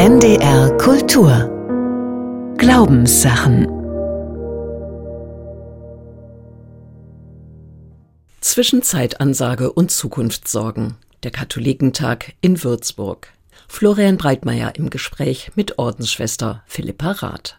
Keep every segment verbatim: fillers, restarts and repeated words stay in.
N D R Kultur Glaubenssachen. Zwischenzeitansage und Zukunftssorgen. Der Katholikentag in Würzburg. Florian Breitmeier im Gespräch mit Ordensschwester Philippa Rath.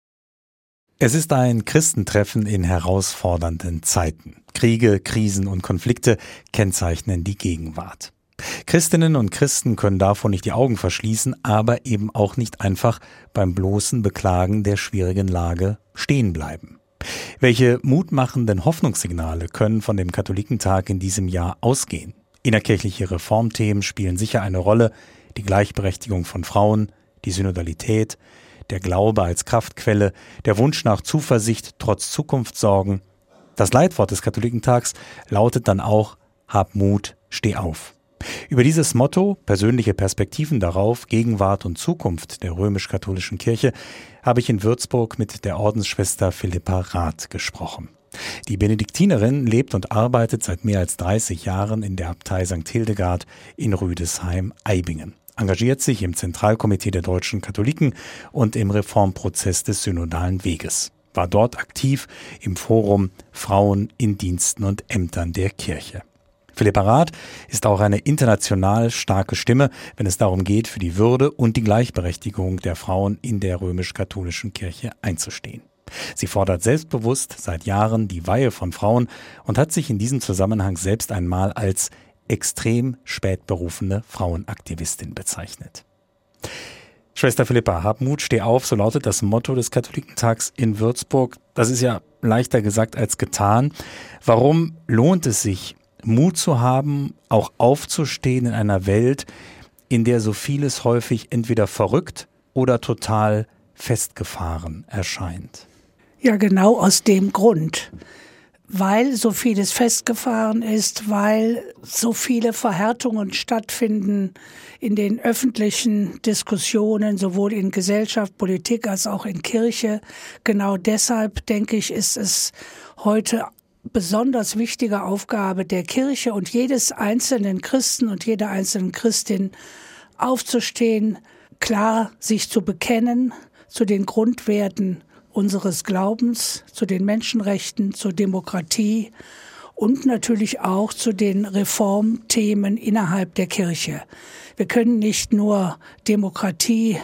Es ist ein Christentreffen in herausfordernden Zeiten. Kriege, Krisen und Konflikte kennzeichnen die Gegenwart. Christinnen und Christen können davor nicht die Augen verschließen, aber eben auch nicht einfach beim bloßen Beklagen der schwierigen Lage stehen bleiben. Welche mutmachenden Hoffnungssignale können von dem Katholikentag in diesem Jahr ausgehen? Innerkirchliche Reformthemen spielen sicher eine Rolle, die Gleichberechtigung von Frauen, die Synodalität, der Glaube als Kraftquelle, der Wunsch nach Zuversicht trotz Zukunftssorgen. Das Leitwort des Katholikentags lautet dann auch: Hab Mut, steh auf. Über dieses Motto, persönliche Perspektiven darauf, Gegenwart und Zukunft der römisch-katholischen Kirche, habe ich in Würzburg mit der Ordensschwester Philippa Rath gesprochen. Die Benediktinerin lebt und arbeitet seit mehr als dreißig Jahren in der Abtei Sankt Hildegard in Rüdesheim-Eibingen, engagiert sich im Zentralkomitee der deutschen Katholiken und im Reformprozess des Synodalen Weges, war dort aktiv im Forum Frauen in Diensten und Ämtern der Kirche. Philippa Rath ist auch eine international starke Stimme, wenn es darum geht, für die Würde und die Gleichberechtigung der Frauen in der römisch-katholischen Kirche einzustehen. Sie fordert selbstbewusst seit Jahren die Weihe von Frauen und hat sich in diesem Zusammenhang selbst einmal als extrem spät berufene Frauenaktivistin bezeichnet. Schwester Philippa, hab Mut, steh auf, so lautet das Motto des Katholikentags in Würzburg. Das ist ja leichter gesagt als getan. Warum lohnt es sich, Mut zu haben, auch aufzustehen in einer Welt, in der so vieles häufig entweder verrückt oder total festgefahren erscheint? Ja, genau aus dem Grund. Weil so vieles festgefahren ist, weil so viele Verhärtungen stattfinden in den öffentlichen Diskussionen, sowohl in Gesellschaft, Politik als auch in Kirche. Genau deshalb, denke ich, ist es heute besonders wichtige Aufgabe der Kirche und jedes einzelnen Christen und jeder einzelnen Christin, aufzustehen, klar sich zu bekennen zu den Grundwerten unseres Glaubens, zu den Menschenrechten, zur Demokratie und natürlich auch zu den Reformthemen innerhalb der Kirche. Wir können nicht nur Demokratie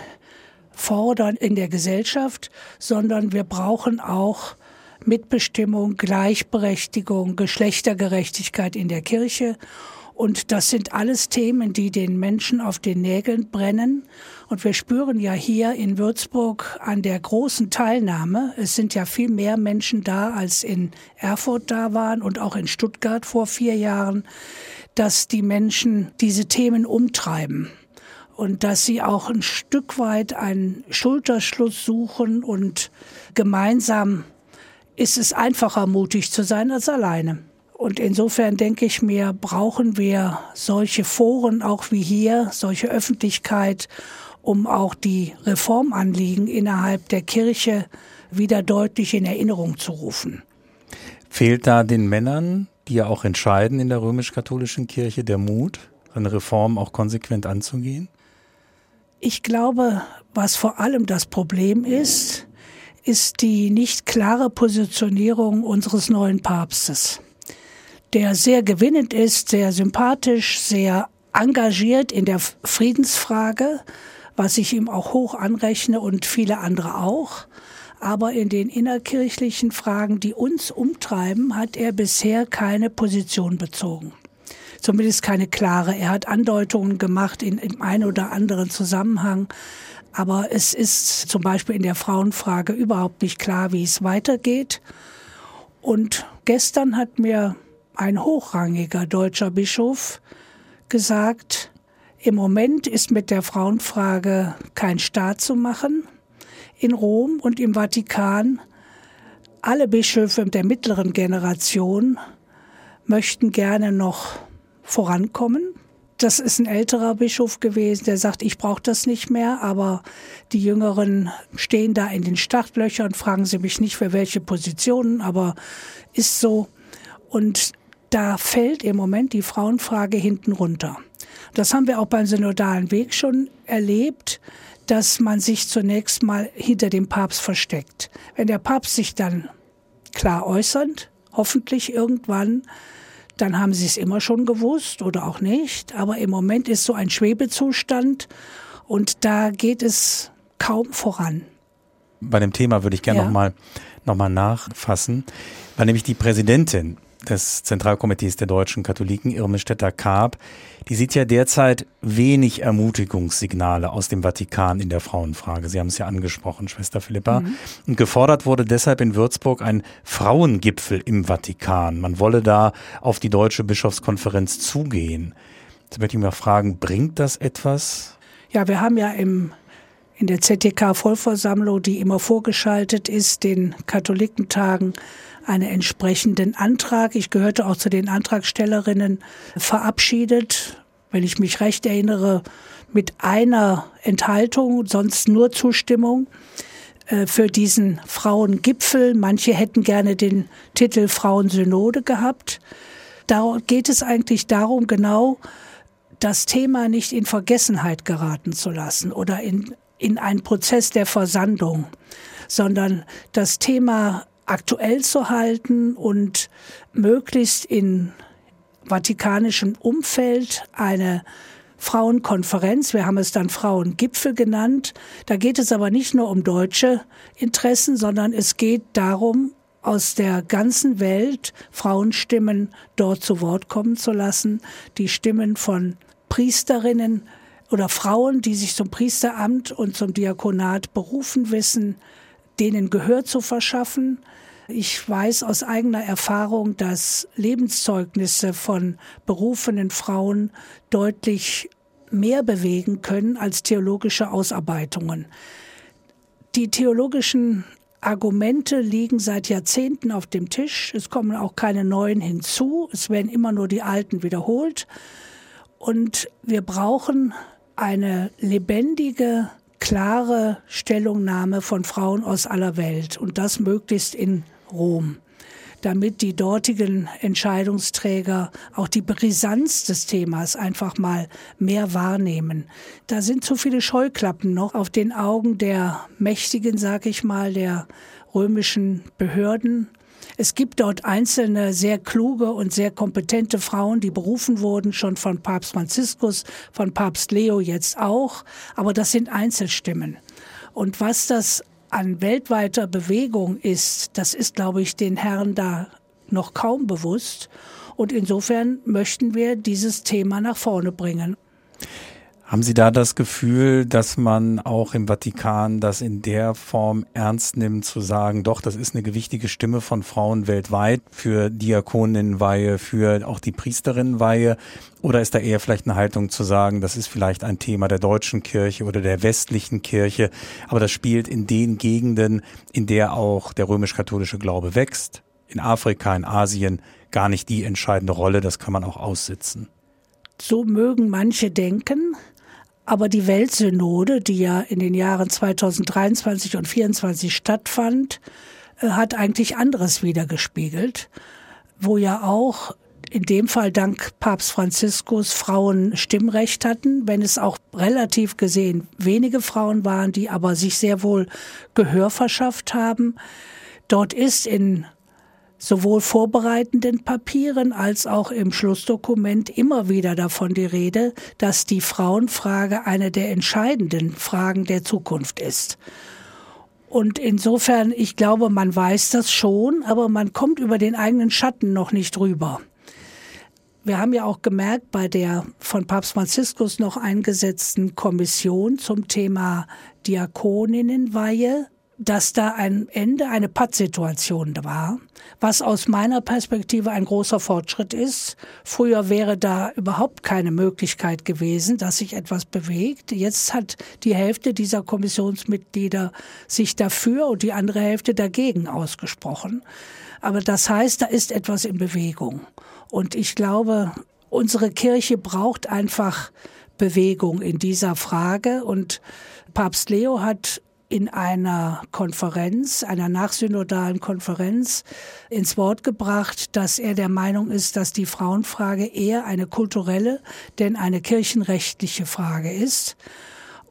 fordern in der Gesellschaft, sondern wir brauchen auch Mitbestimmung, Gleichberechtigung, Geschlechtergerechtigkeit in der Kirche. Und das sind alles Themen, die den Menschen auf den Nägeln brennen. Und wir spüren ja hier in Würzburg an der großen Teilnahme, es sind ja viel mehr Menschen da, als in Erfurt da waren und auch in Stuttgart vor vier Jahren, dass die Menschen diese Themen umtreiben. Und dass sie auch ein Stück weit einen Schulterschluss suchen und gemeinsam ist es einfacher, mutig zu sein als alleine. Und insofern denke ich mir, brauchen wir solche Foren auch wie hier, solche Öffentlichkeit, um auch die Reformanliegen innerhalb der Kirche wieder deutlich in Erinnerung zu rufen. Fehlt da den Männern, die ja auch entscheiden in der römisch-katholischen Kirche, der Mut, eine Reform auch konsequent anzugehen? Ich glaube, was vor allem das Problem ist, ist die nicht klare Positionierung unseres neuen Papstes, der sehr gewinnend ist, sehr sympathisch, sehr engagiert in der Friedensfrage, was ich ihm auch hoch anrechne und viele andere auch. Aber in den innerkirchlichen Fragen, die uns umtreiben, hat er bisher keine Position bezogen. Zumindest keine klare. Er hat Andeutungen gemacht in, in einem oder anderen Zusammenhang. Aber es ist zum Beispiel in der Frauenfrage überhaupt nicht klar, wie es weitergeht. Und gestern hat mir ein hochrangiger deutscher Bischof gesagt, im Moment ist mit der Frauenfrage kein Staat zu machen. In Rom und im Vatikan, alle Bischöfe der mittleren Generation möchten gerne noch vorankommen. Das ist ein älterer Bischof gewesen, der sagt, ich brauche das nicht mehr, aber die Jüngeren stehen da in den Startlöchern, fragen Sie mich nicht für welche Positionen, aber ist so. Und da fällt im Moment die Frauenfrage hinten runter. Das haben wir auch beim synodalen Weg schon erlebt. dass man sich zunächst mal hinter dem Papst versteckt. Wenn der Papst sich dann klar äußert, hoffentlich irgendwann, dann haben sie es immer schon gewusst oder auch nicht. Aber im Moment ist so ein Schwebezustand und da geht es kaum voran. Bei dem Thema würde ich gerne ja. nochmal noch mal nachfassen, weil nämlich die Präsidentin des Zentralkomitees der deutschen Katholiken, Irme Stetter-Karp, die sieht ja derzeit wenig Ermutigungssignale aus dem Vatikan in der Frauenfrage. Sie haben es ja angesprochen, Schwester Philippa. Mhm. Und gefordert wurde deshalb in Würzburg ein Frauengipfel im Vatikan. Man wolle da auf die Deutsche Bischofskonferenz zugehen. Jetzt möchte ich mal fragen, bringt das etwas? Ja, wir haben ja im in der Z T K-Vollversammlung, die immer vorgeschaltet ist, den Katholikentagen, einen entsprechenden Antrag. Ich gehörte auch zu den Antragstellerinnen, verabschiedet, wenn ich mich recht erinnere, mit einer Enthaltung, sonst nur Zustimmung äh, für diesen Frauengipfel. Manche hätten gerne den Titel Frauensynode gehabt. Da geht es eigentlich darum, genau das Thema nicht in Vergessenheit geraten zu lassen oder in in einen Prozess der Versandung, sondern das Thema aktuell zu halten und möglichst in vatikanischem Umfeld eine Frauenkonferenz, wir haben es dann Frauengipfel genannt. Da geht es aber nicht nur um deutsche Interessen, sondern es geht darum, aus der ganzen Welt Frauenstimmen dort zu Wort kommen zu lassen, die Stimmen von Priesterinnen oder Frauen, die sich zum Priesteramt und zum Diakonat berufen wissen, denen Gehör zu verschaffen. Ich weiß aus eigener Erfahrung, dass Lebenszeugnisse von berufenen Frauen deutlich mehr bewegen können als theologische Ausarbeitungen. Die theologischen Argumente liegen seit Jahrzehnten auf dem Tisch. Es kommen auch keine neuen hinzu. Es werden immer nur die alten wiederholt. Und wir brauchen eine lebendige, klare Stellungnahme von Frauen aus aller Welt und das möglichst in Rom, damit die dortigen Entscheidungsträger auch die Brisanz des Themas einfach mal mehr wahrnehmen. Da sind zu viele Scheuklappen noch auf den Augen der Mächtigen, sag ich mal, der römischen Behörden. Es gibt dort einzelne sehr kluge und sehr kompetente Frauen, die berufen wurden, schon von Papst Franziskus, von Papst Leo jetzt auch. Aber das sind Einzelstimmen. Und was das an weltweiter Bewegung ist, das ist, glaube ich, den Herren da noch kaum bewusst. Und insofern möchten wir dieses Thema nach vorne bringen. Haben Sie da das Gefühl, dass man auch im Vatikan das in der Form ernst nimmt, zu sagen, doch, das ist eine gewichtige Stimme von Frauen weltweit für Diakoninnenweihe, für auch die Priesterinnenweihe? Oder ist da eher vielleicht eine Haltung zu sagen, das ist vielleicht ein Thema der deutschen Kirche oder der westlichen Kirche, aber das spielt in den Gegenden, in der auch der römisch-katholische Glaube wächst, in Afrika, in Asien, gar nicht die entscheidende Rolle, das kann man auch aussitzen? So mögen manche denken. Aber die Weltsynode, die ja in den Jahren zweitausenddreiundzwanzig und zweitausendvierundzwanzig stattfand, hat eigentlich anderes widergespiegelt, wo ja auch in dem Fall dank Papst Franziskus Frauen Stimmrecht hatten, wenn es auch relativ gesehen wenige Frauen waren, die aber sich sehr wohl Gehör verschafft haben. Dort ist in sowohl vorbereitenden Papieren als auch im Schlussdokument immer wieder davon die Rede, dass die Frauenfrage eine der entscheidenden Fragen der Zukunft ist. Und insofern, ich glaube, man weiß das schon, aber man kommt über den eigenen Schatten noch nicht rüber. Wir haben ja auch gemerkt, bei der von Papst Franziskus noch eingesetzten Kommission zum Thema Diakoninnenweihe, dass da am Ende eine Pattsituation war, was aus meiner Perspektive ein großer Fortschritt ist. Früher wäre da überhaupt keine Möglichkeit gewesen, dass sich etwas bewegt. Jetzt hat die Hälfte dieser Kommissionsmitglieder sich dafür und die andere Hälfte dagegen ausgesprochen. Aber das heißt, da ist etwas in Bewegung. Und ich glaube, unsere Kirche braucht einfach Bewegung in dieser Frage. Und Papst Leo hat in einer Konferenz, einer nachsynodalen Konferenz ins Wort gebracht, dass er der Meinung ist, dass die Frauenfrage eher eine kulturelle, denn eine kirchenrechtliche Frage ist.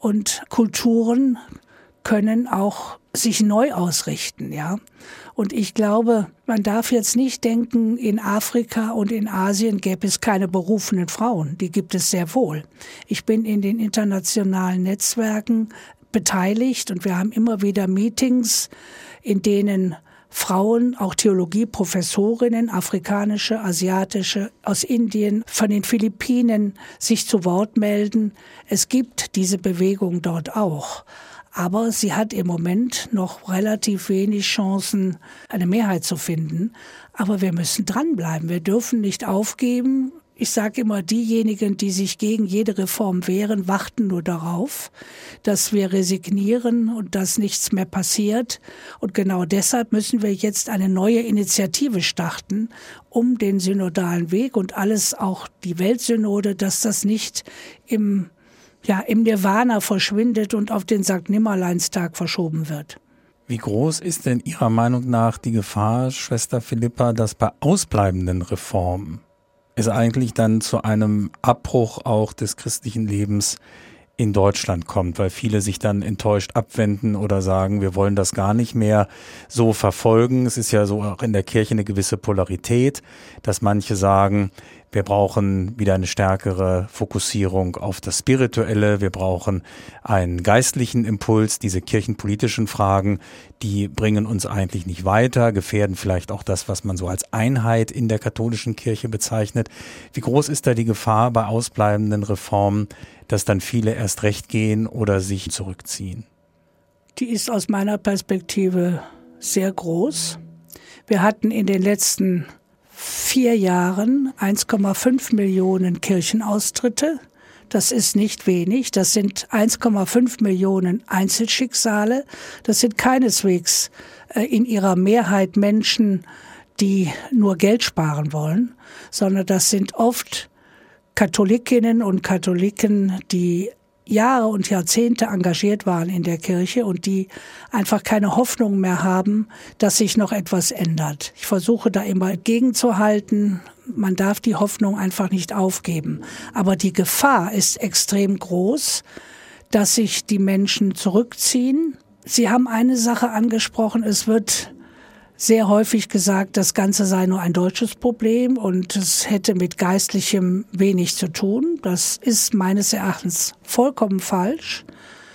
und Kulturen können auch sich neu ausrichten, ja. Und ich glaube, man darf jetzt nicht denken, in Afrika und in Asien gäbe es keine berufenen Frauen. Die gibt es sehr wohl. Ich bin in den internationalen Netzwerken beteiligt und wir haben immer wieder Meetings, in denen Frauen, auch Theologieprofessorinnen, afrikanische, asiatische, aus Indien, von den Philippinen sich zu Wort melden. Es gibt diese Bewegung dort auch. Aber sie hat im Moment noch relativ wenig Chancen, eine Mehrheit zu finden. Aber wir müssen dranbleiben. Wir dürfen nicht aufgeben. Ich sage immer, diejenigen, die sich gegen jede Reform wehren, warten nur darauf, dass wir resignieren und dass nichts mehr passiert. Und genau deshalb müssen wir jetzt eine neue Initiative starten, um den synodalen Weg und alles, auch die Weltsynode, dass das nicht im ja, im Nirvana verschwindet und auf den Sankt Nimmerleinstag verschoben wird. Wie groß ist denn Ihrer Meinung nach die Gefahr, Schwester Philippa, dass bei ausbleibenden Reformen es eigentlich dann zu einem Abbruch auch des christlichen Lebens in Deutschland kommt, weil viele sich dann enttäuscht abwenden oder sagen, wir wollen das gar nicht mehr so verfolgen. Es ist ja so auch in der Kirche eine gewisse Polarität, dass manche sagen, wir brauchen wieder eine stärkere Fokussierung auf das Spirituelle. Wir brauchen einen geistlichen Impuls. Diese kirchenpolitischen Fragen, die bringen uns eigentlich nicht weiter, gefährden vielleicht auch das, was man so als Einheit in der katholischen Kirche bezeichnet. Wie groß ist da die Gefahr bei ausbleibenden Reformen, dass dann viele erst recht gehen oder sich zurückziehen? Die ist aus meiner Perspektive sehr groß. Wir hatten in den letzten vier Jahren eins Komma fünf Millionen Kirchenaustritte. Das ist nicht wenig. Das sind eins Komma fünf Millionen Einzelschicksale. Das sind keineswegs äh, in ihrer Mehrheit Menschen, die nur Geld sparen wollen, sondern das sind oft Katholikinnen und Katholiken, die Jahre und Jahrzehnte engagiert waren in der Kirche und die einfach keine Hoffnung mehr haben, dass sich noch etwas ändert. Ich versuche da immer gegenzuhalten. Man darf die Hoffnung einfach nicht aufgeben. Aber die Gefahr ist extrem groß, dass sich die Menschen zurückziehen. Sie haben eine Sache angesprochen, es wird sehr häufig gesagt, das Ganze sei nur ein deutsches Problem und es hätte mit Geistlichem wenig zu tun. Das ist meines Erachtens vollkommen falsch.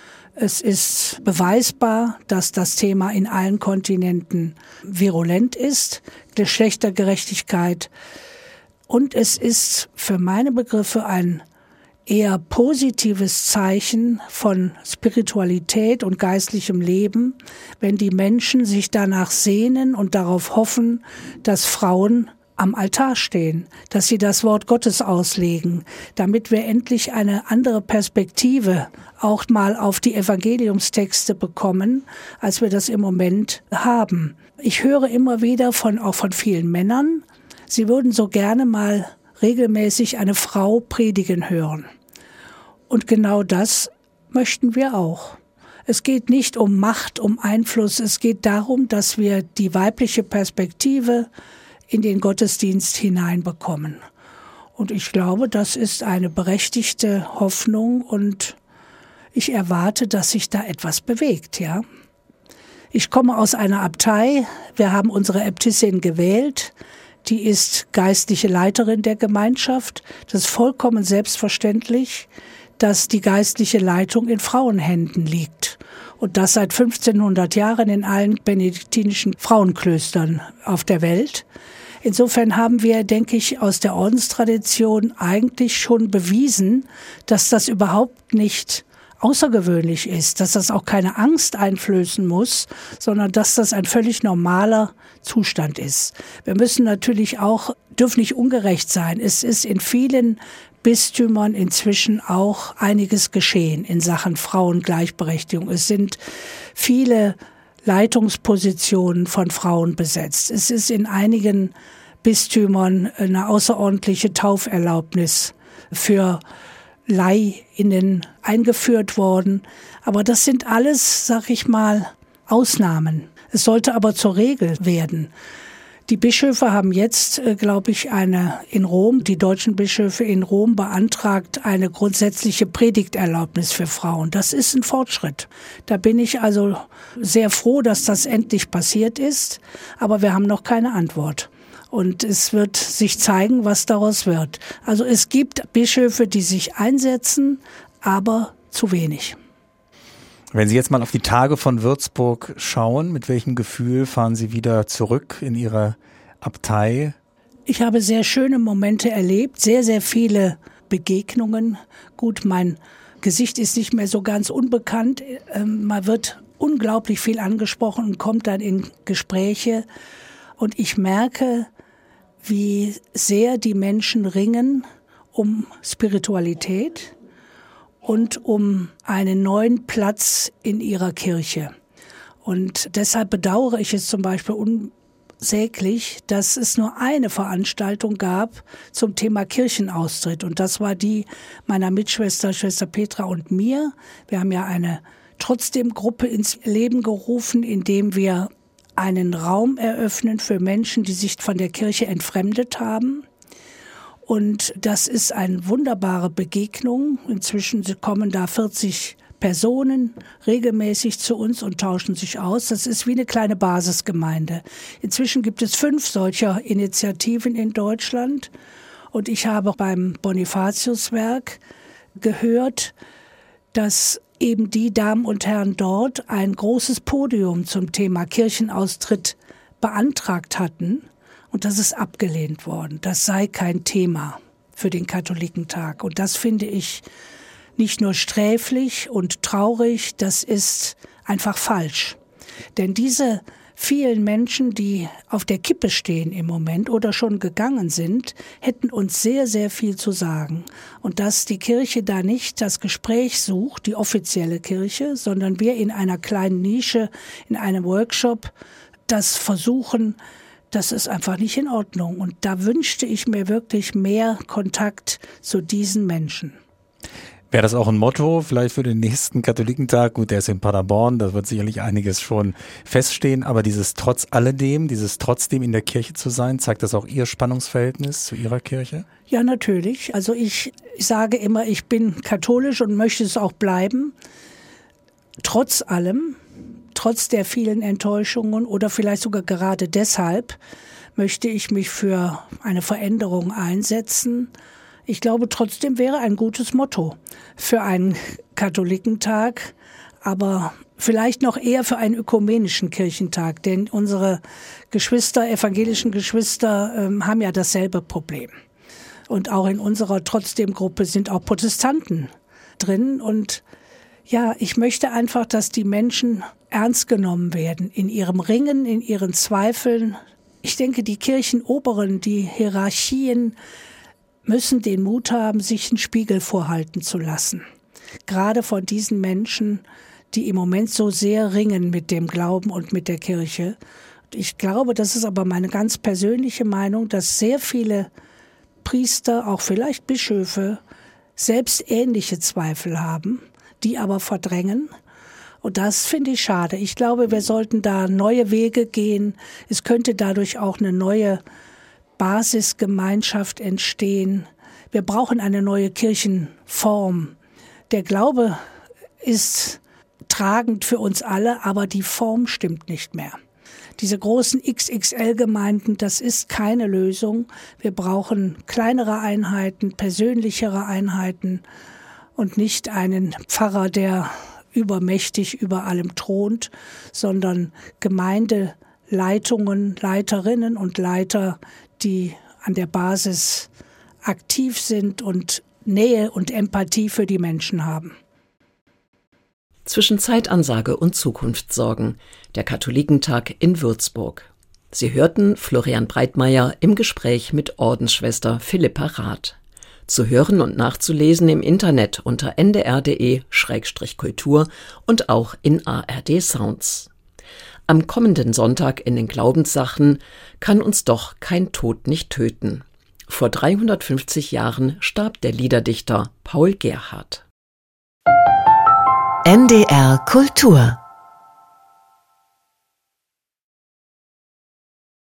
Es ist beweisbar, dass das Thema in allen Kontinenten virulent ist, Geschlechtergerechtigkeit. Und es ist für meine Begriffe ein eher positives Zeichen von Spiritualität und geistlichem Leben, wenn die Menschen sich danach sehnen und darauf hoffen, dass Frauen am Altar stehen, dass sie das Wort Gottes auslegen, damit wir endlich eine andere Perspektive auch mal auf die Evangeliumstexte bekommen, als wir das im Moment haben. Ich höre immer wieder von, auch von vielen Männern, sie würden so gerne mal regelmäßig eine Frau predigen hören. Und genau das möchten wir auch. Es geht nicht um Macht, um Einfluss. Es geht darum, dass wir die weibliche Perspektive in den Gottesdienst hineinbekommen. Und ich glaube, das ist eine berechtigte Hoffnung und ich erwarte, dass sich da etwas bewegt, ja. Ich komme aus einer Abtei. Wir haben unsere Äbtissin gewählt. Die ist geistliche Leiterin der Gemeinschaft. Das ist vollkommen selbstverständlich, dass die geistliche Leitung in Frauenhänden liegt. Und das seit fünfzehnhundert Jahren in allen benediktinischen Frauenklöstern auf der Welt. Insofern haben wir, denke ich, aus der Ordenstradition eigentlich schon bewiesen, dass das überhaupt nicht außergewöhnlich ist, dass das auch keine Angst einflößen muss, sondern dass das ein völlig normaler Zustand ist. Wir müssen natürlich auch, dürfen nicht ungerecht sein. Es ist in vielen Bistümern inzwischen auch einiges geschehen in Sachen Frauengleichberechtigung. Es sind viele Leitungspositionen von Frauen besetzt. Es ist in einigen Bistümern eine außerordentliche Tauferlaubnis für LaiInnen eingeführt worden. Aber das sind alles, sag ich mal, Ausnahmen. Es sollte aber zur Regel werden. Die Bischöfe haben jetzt, glaube ich, eine in Rom, die deutschen Bischöfe in Rom beantragt, eine grundsätzliche Predigterlaubnis für Frauen. Das ist ein Fortschritt. Da bin ich also sehr froh, dass das endlich passiert ist. Aber wir haben noch keine Antwort. Und es wird sich zeigen, was daraus wird. Also es gibt Bischöfe, die sich einsetzen, aber zu wenig. Wenn Sie jetzt mal auf die Tage von Würzburg schauen, mit welchem Gefühl fahren Sie wieder zurück in Ihre Abtei? Ich habe sehr schöne Momente erlebt, sehr, sehr viele Begegnungen. Gut, mein Gesicht ist nicht mehr so ganz unbekannt. Man wird unglaublich viel angesprochen und kommt dann in Gespräche. Und ich merke, wie sehr die Menschen ringen um Spiritualität und um einen neuen Platz in ihrer Kirche. Und deshalb bedauere ich es zum Beispiel unsäglich, dass es nur eine Veranstaltung gab zum Thema Kirchenaustritt. Und das war die meiner Mitschwester, Schwester Petra und mir. Wir haben ja eine Trotzdem-Gruppe ins Leben gerufen, indem wir einen Raum eröffnen für Menschen, die sich von der Kirche entfremdet haben. Und das ist eine wunderbare Begegnung. Inzwischen kommen da vierzig Personen regelmäßig zu uns und tauschen sich aus. Das ist wie eine kleine Basisgemeinde. Inzwischen gibt es fünf solcher Initiativen in Deutschland. Und ich habe beim Bonifatiuswerk gehört, dass eben die Damen und Herren dort ein großes Podium zum Thema Kirchenaustritt beantragt hatten und das ist abgelehnt worden. Das sei kein Thema für den Katholikentag. Und das finde ich nicht nur sträflich und traurig, das ist einfach falsch. Denn diese vielen Menschen, die auf der Kippe stehen im Moment oder schon gegangen sind, hätten uns sehr, sehr viel zu sagen. Und dass die Kirche da nicht das Gespräch sucht, die offizielle Kirche, sondern wir in einer kleinen Nische, in einem Workshop, das versuchen, das ist einfach nicht in Ordnung. Und da wünschte ich mir wirklich mehr Kontakt zu diesen Menschen. Wäre das auch ein Motto vielleicht für den nächsten Katholikentag? Gut, der ist in Paderborn, da wird sicherlich einiges schon feststehen, aber dieses trotz alledem, dieses trotzdem in der Kirche zu sein, zeigt das auch Ihr Spannungsverhältnis zu Ihrer Kirche? Ja, natürlich. Also ich sage immer, ich bin katholisch und möchte es auch bleiben. Trotz allem, trotz der vielen Enttäuschungen oder vielleicht sogar gerade deshalb möchte ich mich für eine Veränderung einsetzen. Ich glaube, trotzdem wäre ein gutes Motto für einen Katholikentag, aber vielleicht noch eher für einen ökumenischen Kirchentag, denn unsere Geschwister, evangelischen Geschwister, ähm, haben ja dasselbe Problem. Und auch in unserer Trotzdem-Gruppe sind auch Protestanten drin. Und ja, ich möchte einfach, dass die Menschen ernst genommen werden in ihrem Ringen, in ihren Zweifeln. Ich denke, die Kirchenoberen, die Hierarchien, müssen den Mut haben, sich einen Spiegel vorhalten zu lassen. Gerade von diesen Menschen, die im Moment so sehr ringen mit dem Glauben und mit der Kirche. Ich glaube, das ist aber meine ganz persönliche Meinung, dass sehr viele Priester, auch vielleicht Bischöfe, selbst ähnliche Zweifel haben, die aber verdrängen. Und das finde ich schade. Ich glaube, wir sollten da neue Wege gehen. Es könnte dadurch auch eine neue Basisgemeinschaft entstehen. Wir brauchen eine neue Kirchenform. Der Glaube ist tragend für uns alle, aber die Form stimmt nicht mehr. Diese großen X X L-Gemeinden, das ist keine Lösung. Wir brauchen kleinere Einheiten, persönlichere Einheiten und nicht einen Pfarrer, der übermächtig über allem thront, sondern Gemeindeleitungen, Leiterinnen und Leiter, die an der Basis aktiv sind und Nähe und Empathie für die Menschen haben. Zwischen Zeitansage und Zukunftssorgen, der Katholikentag in Würzburg. Sie hörten Florian Breitmeier im Gespräch mit Ordensschwester Philippa Rath. Zu hören und nachzulesen im Internet unter n d r punkt d e Schrägstrich kultur und auch in A R D Sounds. Am kommenden Sonntag in den Glaubenssachen kann uns doch kein Tod nicht töten. Vor dreihundertfünfzig Jahren starb der Liederdichter Paul Gerhardt. N D R Kultur